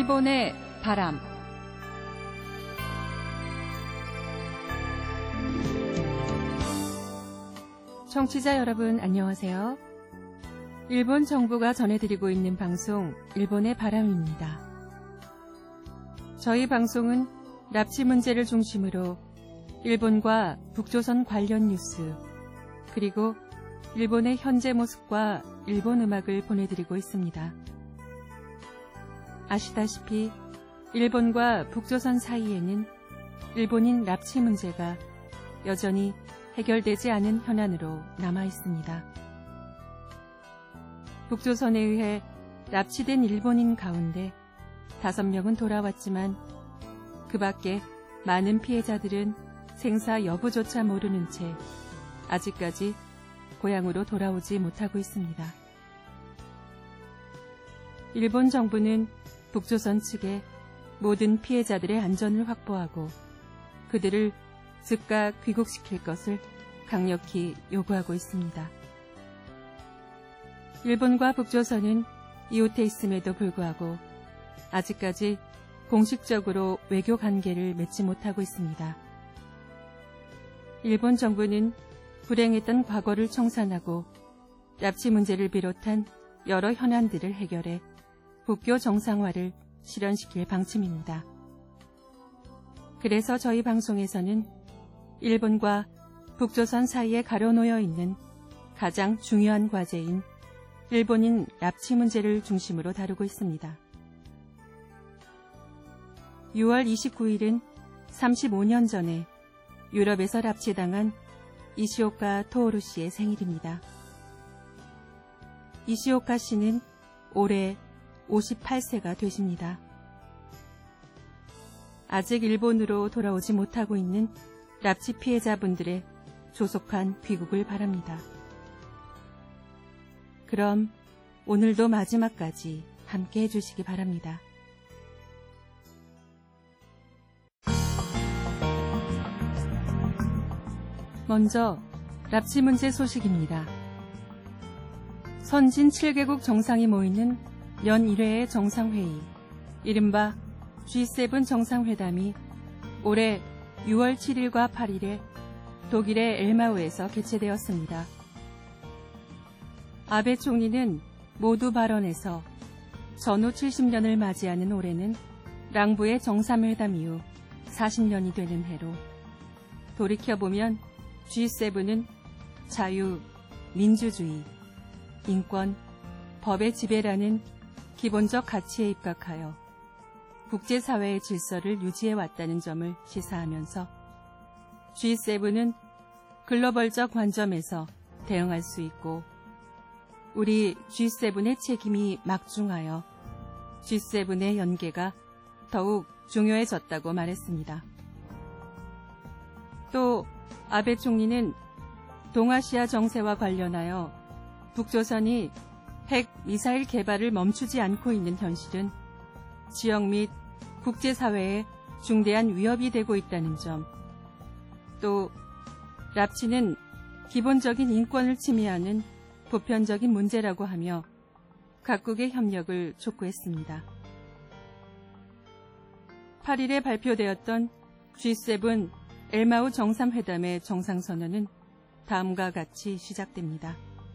일본의 바람. 청취자 여러분 안녕하세요. 일본 정부가 전해드리고 있는 방송 일본의 바람입니다. 저희 방송은 납치 문제를 중심으로 일본과 북조선 관련 뉴스, 그리고 일본의 현재 모습과 일본 음악을 보내드리고 있습니다. 아시다시피 일본과 북조선 사이에는 일본인 납치 문제가 여전히 해결되지 않은 현안으로 남아 있습니다. 북조선에 의해 납치된 일본인 가운데 5명은 돌아왔지만 그 밖에 많은 피해자들은 생사 여부조차 모르는 채 아직까지 고향으로 돌아오지 못하고 있습니다. 일본 정부는 북조선 측에 모든 피해자들의 안전을 확보하고 그들을 즉각 귀국시킬 것을 강력히 요구하고 있습니다. 일본과 북조선은 이웃해 있음에도 불구하고 아직까지 공식적으로 외교 관계를 맺지 못하고 있습니다. 일본 정부는 불행했던 과거를 청산하고 납치 문제를 비롯한 여러 현안들을 해결해 국교 정상화를 실현시킬 방침입니다. 그래서 저희 방송에서는 일본과 북조선 사이에 가려놓여 있는 가장 중요한 과제인 일본인 납치 문제를 중심으로 다루고 있습니다. 6월 29일은 35년 전에 유럽에서 납치당한 이시오카 토오루 씨의 생일입니다. 이시오카 씨는 올해 58세가 되십니다. 아직 일본으로 돌아오지 못하고 있는 납치 피해자분들의 조속한 귀국을 바랍니다. 그럼 오늘도 마지막까지 함께 해주시기 바랍니다. 먼저 납치 문제 소식입니다. 선진 7개국 정상이 모이는 연 1회의 정상회의, 이른바 G7 정상회담이 올해 6월 7일과 8일에 독일의 엘마우에서 개최되었습니다. 아베 총리는 모두 발언에서 전후 70년을 맞이하는 올해는 랑부의 정상회담 이후 40년이 되는 해로 돌이켜보면 G7은 자유, 민주주의, 인권, 법의 지배라는 기본적 가치에 입각하여 국제사회의 질서를 유지해왔다는 점을 시사하면서 G7은 글로벌적 관점에서 대응할 수 있고 우리 G7의 책임이 막중하여 G7의 연계가 더욱 중요해졌다고 말했습니다. 또 아베 총리는 동아시아 정세와 관련하여 북조선이 핵 미사일 개발을 멈추지 않고 있는 현실은 지역 및 국제사회에 중대한 위협이 되고 있다는 점, 또 납치는 기본적인 인권을 침해하는 보편적인 문제라고 하며 각국의 협력을 촉구했습니다. 8일에 발표되었던 G7 엘마우 정상회담의 정상선언은 다음과 같이 시작됩니다.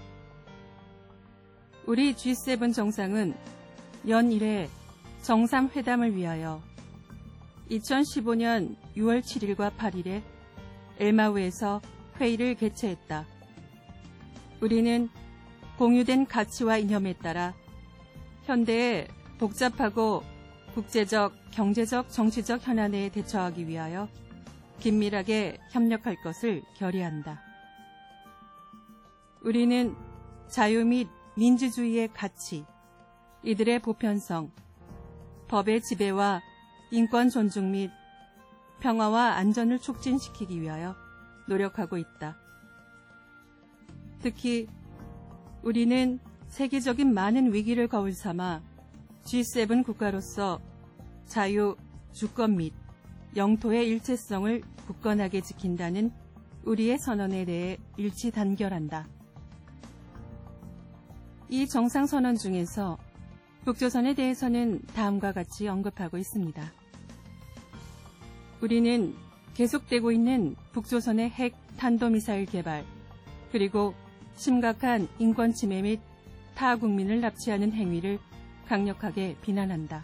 우리 G7 정상은 연 1회 정상회담을 위하여 2015년 6월 7일과 8일에 엘마우에서 회의를 개최했다. 우리는 공유된 가치와 이념에 따라 현대의 복잡하고 국제적, 경제적, 정치적 현안에 대처하기 위하여 긴밀하게 협력할 것을 결의한다. 우리는 자유 및 민주주의의 가치, 이들의 보편성, 법의 지배와 인권 존중 및 평화와 안전을 촉진시키기 위하여 노력하고 있다. 특히 우리는 세계적인 많은 위기를 거울 삼아 G7 국가로서 자유, 주권 및 영토의 일체성을 굳건하게 지킨다는 우리의 선언에 대해 일치 단결한다. 이 정상선언 중에서 북조선에 대해서는 다음과 같이 언급하고 있습니다. 우리는 계속되고 있는 북조선의 핵 탄도미사일 개발, 그리고 심각한 인권 침해 및 타 국민을 납치하는 행위를 강력하게 비난한다.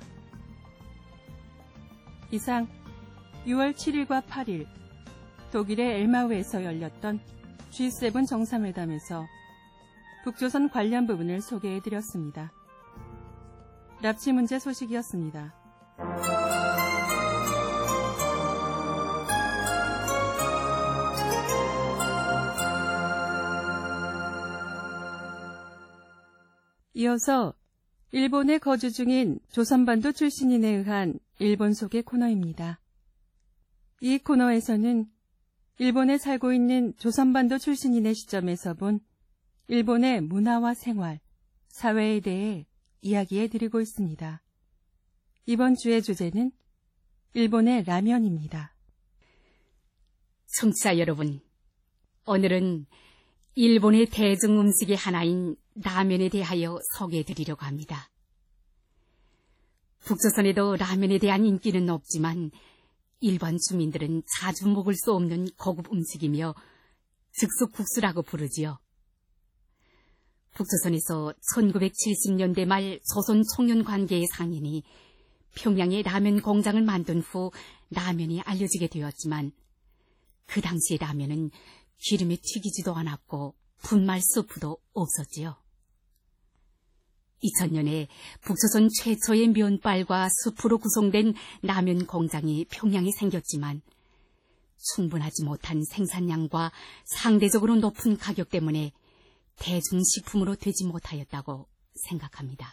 이상 6월 7일과 8일 독일의 엘마우에서 열렸던 G7 정상회담에서 북조선 관련 부분을 소개해드렸습니다. 납치 문제 소식이었습니다. 이어서 일본에 거주 중인 조선반도 출신인에 의한 일본 소개 코너입니다. 이 코너에서는 일본에 살고 있는 조선반도 출신인의 시점에서 본 일본의 문화와 생활, 사회에 대해 이야기해드리고 있습니다. 이번 주의 주제는 일본의 라면입니다. 청취자 여러분, 오늘은 일본의 대중 음식의 하나인 라면에 대하여 소개해드리려고 합니다. 북조선에도 라면에 대한 인기는 없지만 일반 주민들은 자주 먹을 수 없는 고급 음식이며 즉석국수라고 부르지요. 북조선에서 1970년대 말 조선 청년 관계의 상인이 평양에 라면 공장을 만든 후 라면이 알려지게 되었지만 그 당시의 라면은 기름에 튀기지도 않았고 분말 스프도 없었지요. 2000년에 북조선 최초의 면발과 스프로 구성된 라면 공장이 평양에 생겼지만 충분하지 못한 생산량과 상대적으로 높은 가격 때문에 대중식품으로 되지 못하였다고 생각합니다.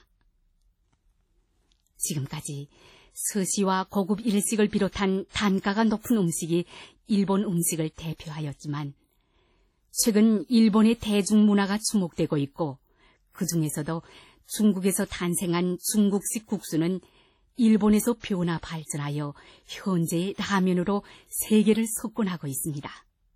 지금까지 스시와 고급 일식을 비롯한 단가가 높은 음식이 일본 음식을 대표하였지만 최근 일본의 대중문화가 주목되고 있고 그 중에서도 중국에서 탄생한 중국식 국수는 일본에서 변화 발전하여 현재의 라면으로 세계를 석권하고 있습니다.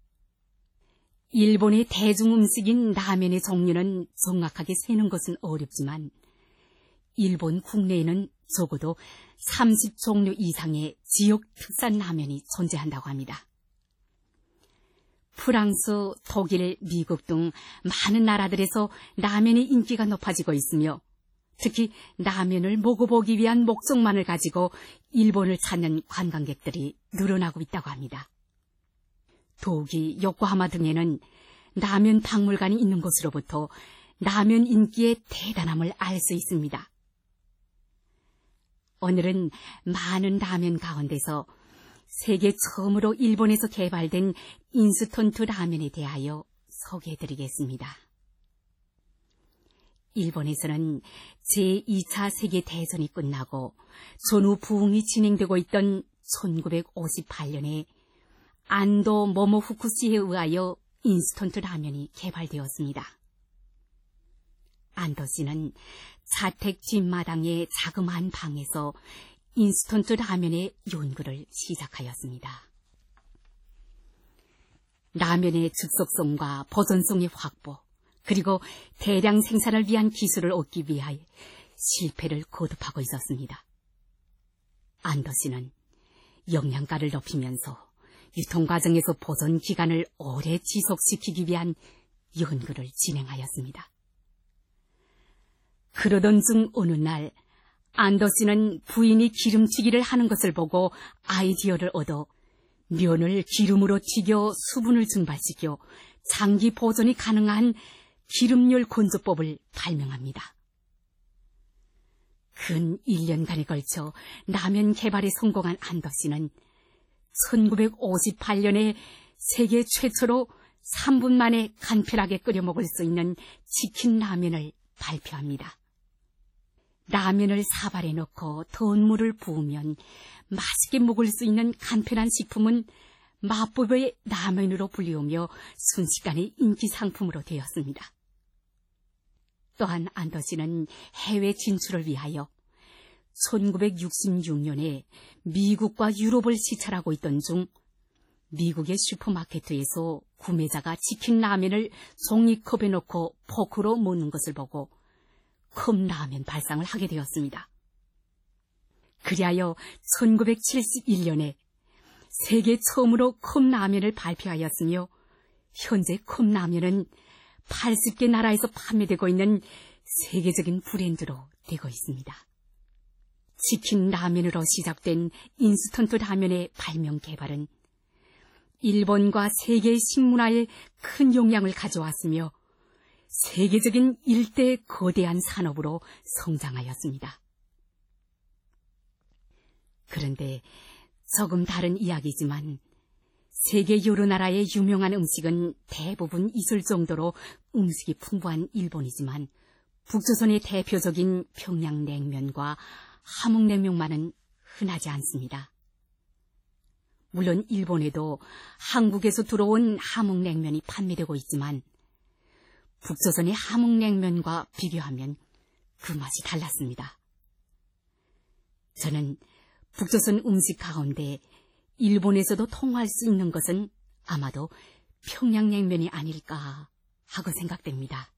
일본의 대중음식인 라면의 종류는 정확하게 세는 것은 어렵지만 일본 국내에는 적어도 30종류 이상의 지역 특산 라면이 존재한다고 합니다. 프랑스, 독일, 미국 등 많은 나라들에서 라면의 인기가 높아지고 있으며 특히 라면을 먹어보기 위한 목적만을 가지고 일본을 찾는 관광객들이 늘어나고 있다고 합니다. 도쿄, 요코하마 등에는 라면 박물관이 있는 곳으로부터 라면 인기의 대단함을 알 수 있습니다. 오늘은 많은 라면 가운데서 세계 처음으로 일본에서 개발된 인스턴트 라면에 대하여 소개해드리겠습니다. 일본에서는 제2차 세계대전이 끝나고 전후 부흥이 진행되고 있던 1958년에 안도 모모후쿠시에 의하여 인스턴트 라면이 개발되었습니다. 안도 씨는 자택 뒷마당의 자그마한 방에서 인스턴트 라면의 연구를 시작하였습니다. 라면의 즉석성과 보존성의 확보, 그리고 대량 생산을 위한 기술을 얻기 위하여 실패를 거듭하고 있었습니다. 안도 씨는 영양가를 높이면서 유통 과정에서 보존 기간을 오래 지속시키기 위한 연구를 진행하였습니다. 그러던 중 어느 날 안도 씨는 부인이 기름튀기를 하는 것을 보고 아이디어를 얻어 면을 기름으로 튀겨 수분을 증발시켜 장기 보존이 가능한 기름열 건조법을 발명합니다. 근 1년간에 걸쳐 라면 개발에 성공한 안도 씨는 1958년에 세계 최초로 3분 만에 간편하게 끓여 먹을 수 있는 치킨 라면을 발표합니다. 라면을 사발에 넣고 더운 물을 부으면 맛있게 먹을 수 있는 간편한 식품은 마법의 라면으로 불리우며 순식간에 인기 상품으로 되었습니다. 또한 안도 씨는 해외 진출을 위하여 1966년에 미국과 유럽을 시찰하고 있던 중 미국의 슈퍼마켓에서 구매자가 치킨 라면을 종이컵에 넣고 포크로 먹는 것을 보고 컵라면 발상을 하게 되었습니다. 그리하여 1971년에 세계 처음으로 컵라면을 발표하였으며 현재 컵라면은 80개 나라에서 판매되고 있는 세계적인 브랜드로 되고 있습니다. 치킨 라면으로 시작된 인스턴트 라면의 발명 개발은 일본과 세계의 식문화에 큰 영향을 가져왔으며 세계적인 일대 거대한 산업으로 성장하였습니다. 그런데 조금 다른 이야기지만 세계 여러 나라의 유명한 음식은 대부분 있을 정도로 음식이 풍부한 일본이지만 북조선의 대표적인 평양냉면과 함흥냉면만은 흔하지 않습니다. 물론 일본에도 한국에서 들어온 함흥냉면이 판매되고 있지만 북조선의 함흥냉면과 비교하면 그 맛이 달랐습니다. 저는 북조선 음식 가운데 일본에서도 통할 수 있는 것은 아마도 평양냉면이 아닐까 하고 생각됩니다.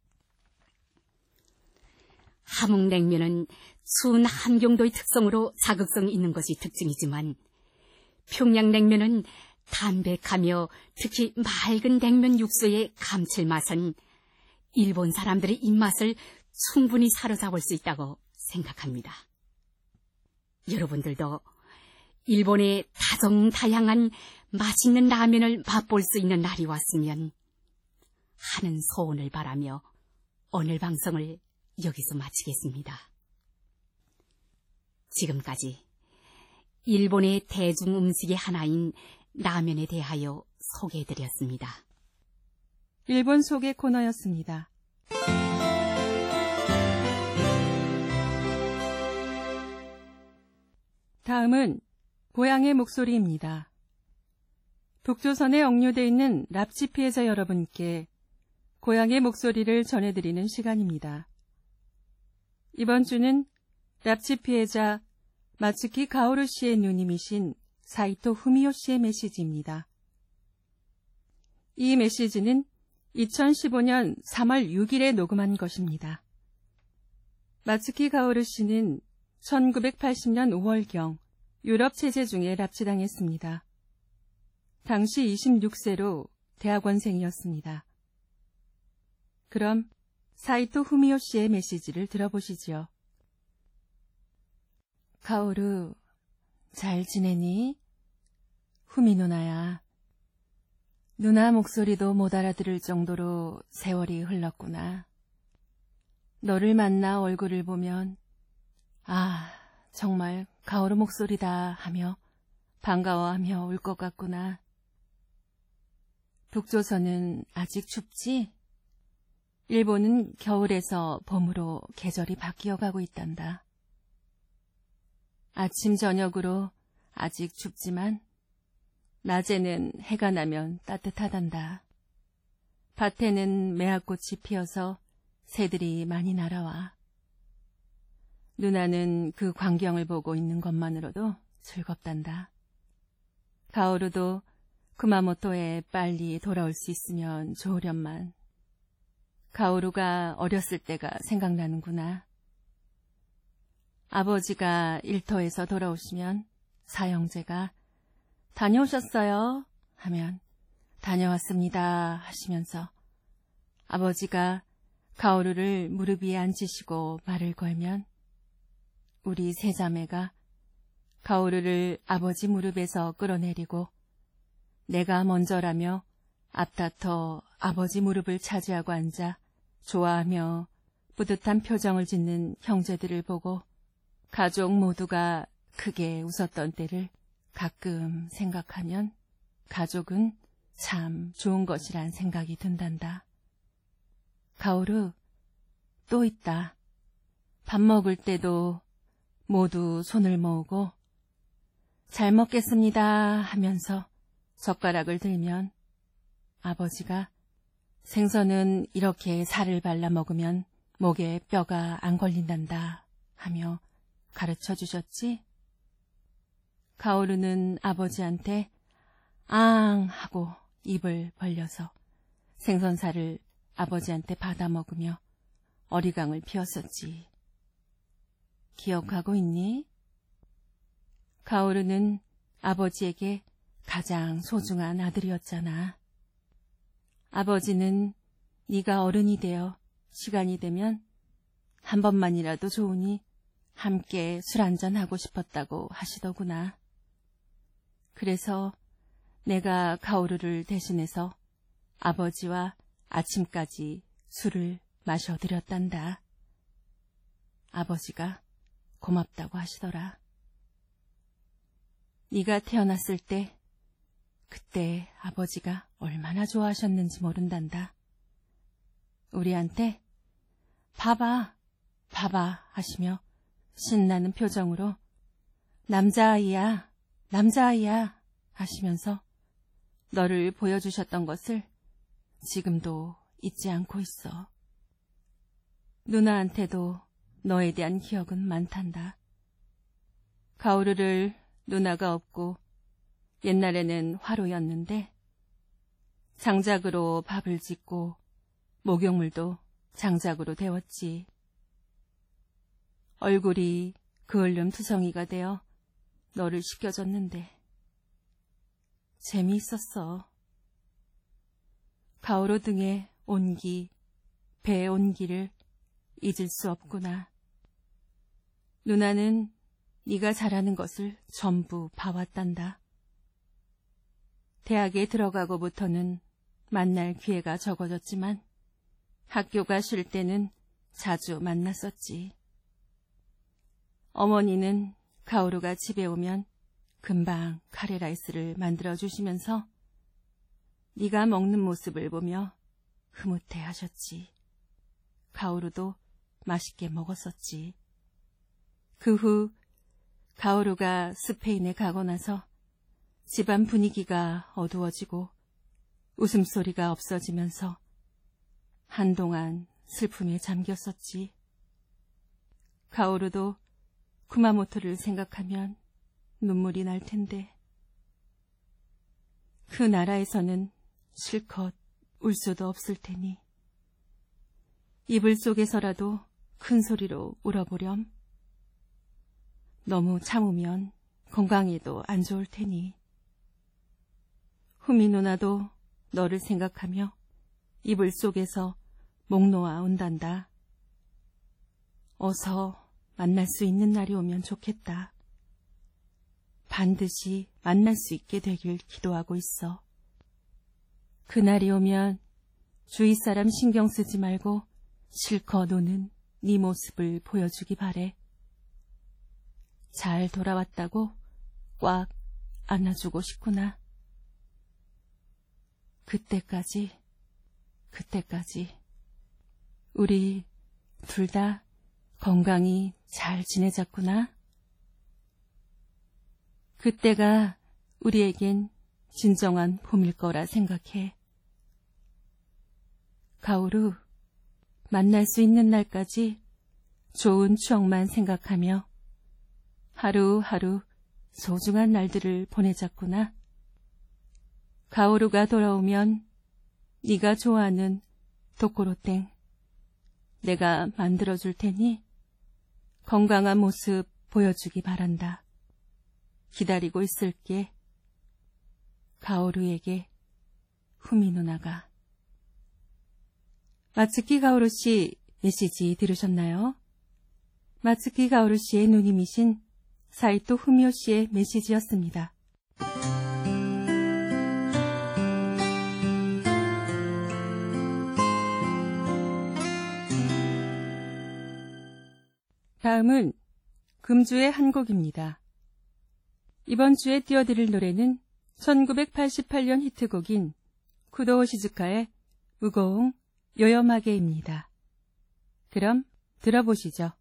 함흥냉면은 추운 한경도의 특성으로 자극성이 있는 것이 특징이지만 평양냉면은 담백하며 특히 맑은 냉면 육수의 감칠맛은 일본 사람들의 입맛을 충분히 사로잡을 수 있다고 생각합니다. 여러분들도 일본의 다정다양한 맛있는 라면을 맛볼 수 있는 날이 왔으면 하는 소원을 바라며 오늘 방송을 여기서 마치겠습니다. 지금까지 일본의 대중음식의 하나인 라면에 대하여 소개해드렸습니다. 일본 소개 코너였습니다. 다음은 고향의 목소리입니다. 북조선에 억류되어 있는 납치 피해자 여러분께 고향의 목소리를 전해드리는 시간입니다. 이번 주는 납치 피해자 마츠키 가오루 씨의 누님이신 사이토 후미오 씨의 메시지입니다. 이 메시지는 2015년 3월 6일에 녹음한 것입니다. 마츠키 가오루 씨는 1980년 5월경 유럽 체제 중에 납치당했습니다. 당시 26세로 대학원생이었습니다. 그럼 사이토 후미오 씨의 메시지를 들어보시죠. 가오루, 잘 지내니? 후미 누나야. 누나 목소리도 못 알아들을 정도로 세월이 흘렀구나. 너를 만나 얼굴을 보면 아, 정말 가오루 목소리다 하며 반가워하며 울 것 같구나. 북조선은 아직 춥지? 일본은 겨울에서 봄으로 계절이 바뀌어가고 있단다. 아침 저녁으로 아직 춥지만 낮에는 해가 나면 따뜻하단다. 밭에는 매화꽃이 피어서 새들이 많이 날아와. 누나는 그 광경을 보고 있는 것만으로도 즐겁단다. 가오루도 구마모토에 빨리 돌아올 수 있으면 좋으련만. 가오루가 어렸을 때가 생각나는구나. 아버지가 일터에서 돌아오시면 사형제가 다녀오셨어요? 하면 다녀왔습니다 하시면서 아버지가 가오루를 무릎 위에 앉으시고 말을 걸면 우리 세 자매가 가오루를 아버지 무릎에서 끌어내리고 내가 먼저라며 앞다퉈 아버지 무릎을 차지하고 앉아 좋아하며 뿌듯한 표정을 짓는 형제들을 보고 가족 모두가 크게 웃었던 때를 가끔 생각하면 가족은 참 좋은 것이란 생각이 든단다. 가오루, 또 있다. 밥 먹을 때도 모두 손을 모으고 잘 먹겠습니다 하면서 젓가락을 들면 아버지가 생선은 이렇게 살을 발라 먹으면 목에 뼈가 안 걸린단다 하며 가르쳐 주셨지? 가오루는 아버지한테 앙 하고 입을 벌려서 생선살을 아버지한테 받아 먹으며 어리광을 피웠었지. 기억하고 있니? 가오루는 아버지에게 가장 소중한 아들이었잖아. 아버지는 네가 어른이 되어 시간이 되면 한 번만이라도 좋으니 함께 술 한잔 하고 싶었다고 하시더구나. 그래서 내가 가오루를 대신해서 아버지와 아침까지 술을 마셔드렸단다. 아버지가 고맙다고 하시더라. 네가 태어났을 때 그때 아버지가 얼마나 좋아하셨는지 모른단다. 우리한테 봐봐, 봐봐 하시며 신나는 표정으로 남자아이야, 남자아이야 하시면서 너를 보여주셨던 것을 지금도 잊지 않고 있어. 누나한테도 너에 대한 기억은 많단다. 가오루를 누나가 없고 옛날에는 화로였는데 장작으로 밥을 짓고 목욕물도 장작으로 데웠지. 얼굴이 그을름 투성이가 되어 너를 씻겨줬는데 재미있었어. 가오루 등의 온기, 배의 온기를 잊을 수 없구나. 누나는 네가 잘하는 것을 전부 봐왔단다. 대학에 들어가고부터는 만날 기회가 적어졌지만 학교가 쉴 때는 자주 만났었지. 어머니는 가오루가 집에 오면 금방 카레라이스를 만들어주시면서 네가 먹는 모습을 보며 흐뭇해하셨지. 가오루도 맛있게 먹었었지. 그 후 가오루가 스페인에 가고 나서 집안 분위기가 어두워지고 웃음소리가 없어지면서 한동안 슬픔에 잠겼었지. 가오루도 쿠마모토를 생각하면 눈물이 날 텐데 그 나라에서는 실컷 울 수도 없을 테니 이불 속에서라도 큰 소리로 울어보렴. 너무 참으면 건강에도 안 좋을 테니. 후미 누나도 너를 생각하며 이불 속에서 목 놓아 온단다. 어서 만날 수 있는 날이 오면 좋겠다. 반드시 만날 수 있게 되길 기도하고 있어. 그날이 오면 주위 사람 신경 쓰지 말고 실컷 노는 네 모습을 보여주기 바래. 잘 돌아왔다고 꽉 안아주고 싶구나. 그때까지 우리 둘 다 건강히 잘 지내자꾸나. 그때가 우리에겐 진정한 봄일 거라 생각해. 가오루, 만날 수 있는 날까지 좋은 추억만 생각하며 하루하루 소중한 날들을 보내자꾸나. 가오루가 돌아오면 네가 좋아하는 도코로땡 내가 만들어줄 테니 건강한 모습 보여주기 바란다. 기다리고 있을게. 가오루에게 후미 누나가. 마츠키 가오루 씨 메시지 들으셨나요? 마츠키 가오루 씨의 누님이신 사이토 후미오 씨의 메시지였습니다. 다음은 금주의 한 곡입니다. 이번 주에 띄워드릴 노래는 1988년 히트곡인 쿠도오 시즈카의 무거운 요염하게입니다. 그럼 들어보시죠.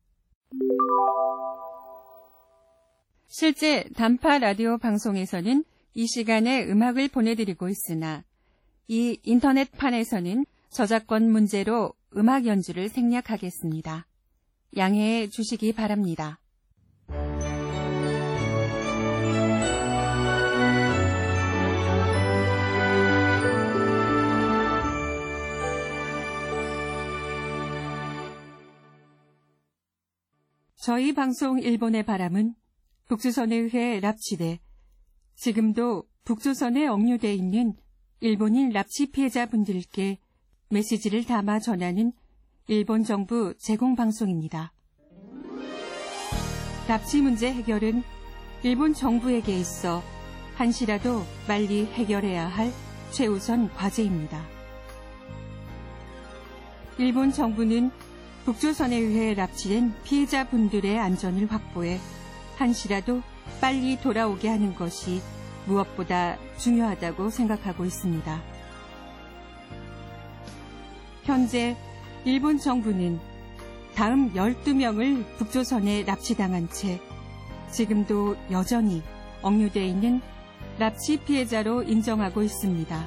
실제 단파 라디오 방송에서는 이 시간에 음악을 보내드리고 있으나 이 인터넷판에서는 저작권 문제로 음악 연주를 생략하겠습니다. 양해해 주시기 바랍니다. 저희 방송 일본의 바람은 북조선에 의해 납치돼 지금도 북조선에 억류돼 있는 일본인 납치 피해자분들께 메시지를 담아 전하는 일본 정부 제공 방송입니다. 납치 문제 해결은 일본 정부에게 있어 한시라도 빨리 해결해야 할 최우선 과제입니다. 일본 정부는 북조선에 의해 납치된 피해자분들의 안전을 확보해 한시라도 빨리 돌아오게 하는 것이 무엇보다 중요하다고 생각하고 있습니다. 현재 일본 정부는 다음 12명을 북조선에 납치당한 채 지금도 여전히 억류돼 있는 납치 피해자로 인정하고 있습니다.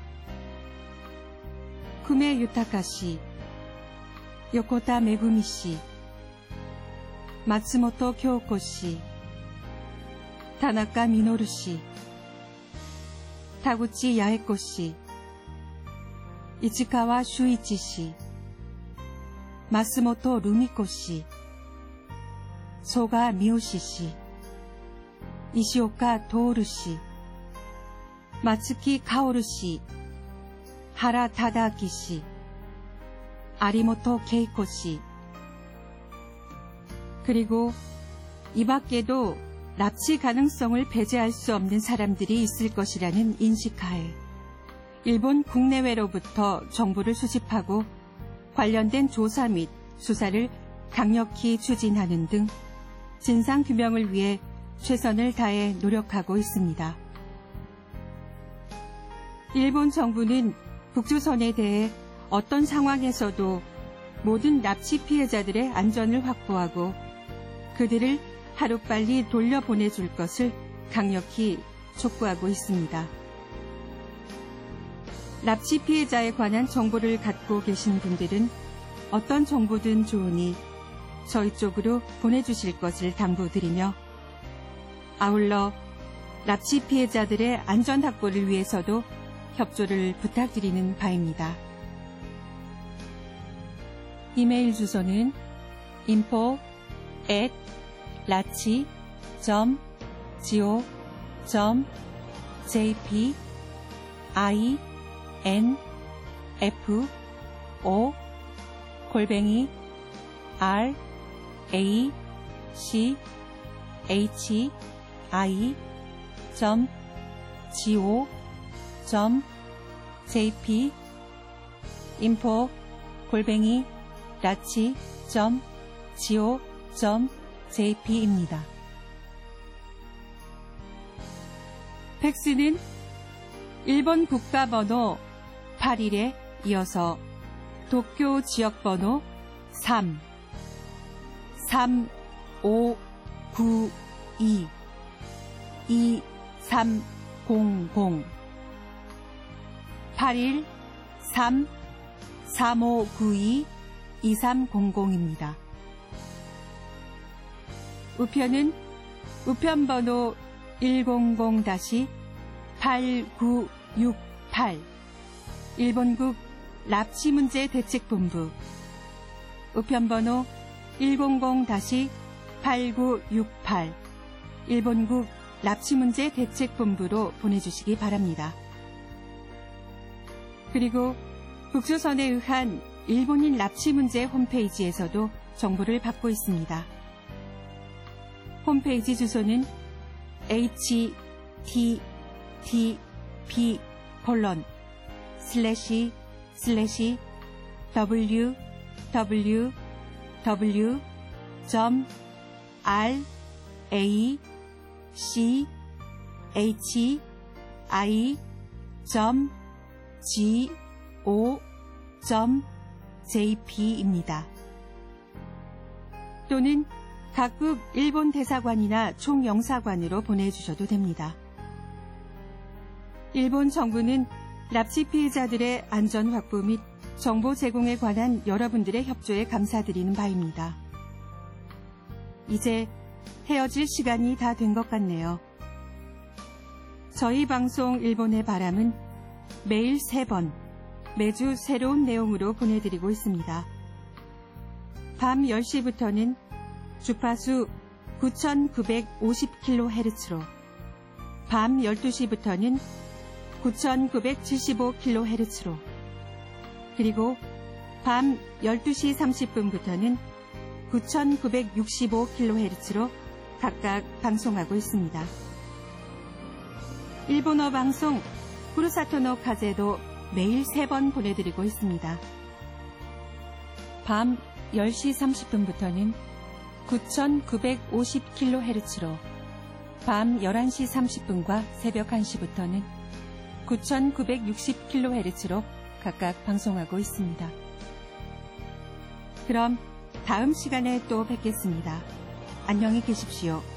쿠메 유타카 씨, 요코타 메구미 씨, 마츠모토 교코 씨, 타나카 미노루 씨, 타구치 야에코 씨, 이치카와 슈이치 씨, 마스모토 루미코 씨, 소가 미오시 씨, 이시오카 도오루 씨, 마츠키 카오루 씨, 하라 타다아키 씨, 아리모토 케이코 씨, 그리고 이 밖에도 납치 가능성을 배제할 수 없는 사람들이 있을 것이라는 인식하에 일본 국내외로부터 정보를 수집하고 관련된 조사 및 수사를 강력히 추진하는 등 진상규명을 위해 최선을 다해 노력하고 있습니다. 일본 정부는 북조선에 대해 어떤 상황에서도 모든 납치 피해자들의 안전을 확보하고 그들을 하루빨리 돌려보내줄 것을 강력히 촉구하고 있습니다. 납치 피해자에 관한 정보를 갖고 계신 분들은 어떤 정보든 좋으니 저희 쪽으로 보내주실 것을 당부드리며 아울러 납치 피해자들의 안전 확보를 위해서도 협조를 부탁드리는 바입니다. 이메일 주소는 info@lachi.go.jp info@lachi.go.jp info@lachi.go.jp입니다. 팩스는 일본 국가번호 81에 이어서 도쿄 지역번호 33592-2300 813-3592-2300입니다. 우편은 우편번호 100-8968 일본국 납치문제대책본부 우편번호 100-8968 일본국 납치문제대책본부로 보내주시기 바랍니다. 그리고 북조선에 의한 일본인 납치문제 홈페이지에서도 정보를 받고 있습니다. 홈페이지 주소는 www.lachi-go.jp입니다. 또는 각국 일본 대사관이나 총영사관으로 보내주셔도 됩니다. 일본 정부는 납치 피해자들의 안전 확보 및 정보 제공에 관한 여러분들의 협조에 감사드리는 바입니다. 이제 헤어질 시간이 다 된 것 같네요. 저희 방송 일본의 바람은 매일 3번, 매주 새로운 내용으로 보내드리고 있습니다. 밤 10시부터는 주파수 9950kHz로 밤 12시부터는 9975kHz로 그리고 밤 12시 30분부터는 9965kHz로 각각 방송하고 있습니다. 일본어 방송 후루사토노 카제도 매일 3번 보내드리고 있습니다. 밤 10시 30분부터는 9950kHz로 밤 11시 30분과 새벽 1시부터는 9960kHz로 각각 방송하고 있습니다. 그럼 다음 시간에 또 뵙겠습니다. 안녕히 계십시오.